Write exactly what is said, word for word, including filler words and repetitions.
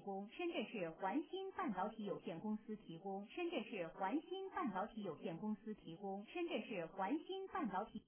供，深圳市环鑫半导体有限公司提供，深圳市环鑫半导体有限公司提供，深圳市环鑫半导体。